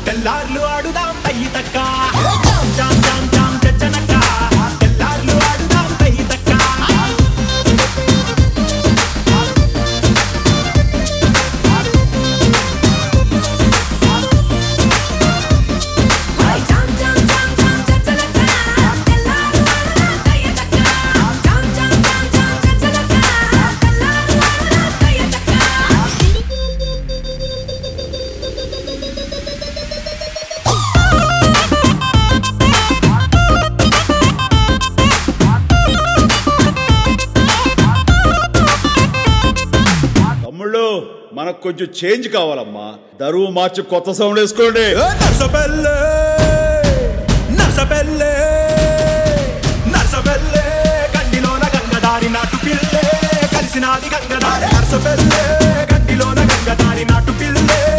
తెల్లార్లు ఆడుదాం తయ్యి తక్క జామ్ జామ్ జామ్ చచ్చనక్క తెల్లార్లు ఆడుదాం తయ్యి తక్క తమ్ముళ్ళు మనకు కొంచెం చేంజ్ కావాలమ్మా. దరువు మార్చి కొత్త సౌండ్ వేసుకోండి. నర్సబెల్లే నర్సబెల్లే నర్సబెల్లే గండిలోన గంగదారి నాటు పిల్లే కలిసినాది గంగదారి నర్సబెల్లే గండిలోన గంగదారి నాటు పిల్లే